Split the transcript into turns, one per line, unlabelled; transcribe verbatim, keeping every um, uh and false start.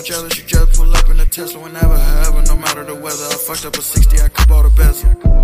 not jealous, you just pull up in a Tesla whenever, however, no matter the weather. I fucked up a sixty, I could bought a bezel.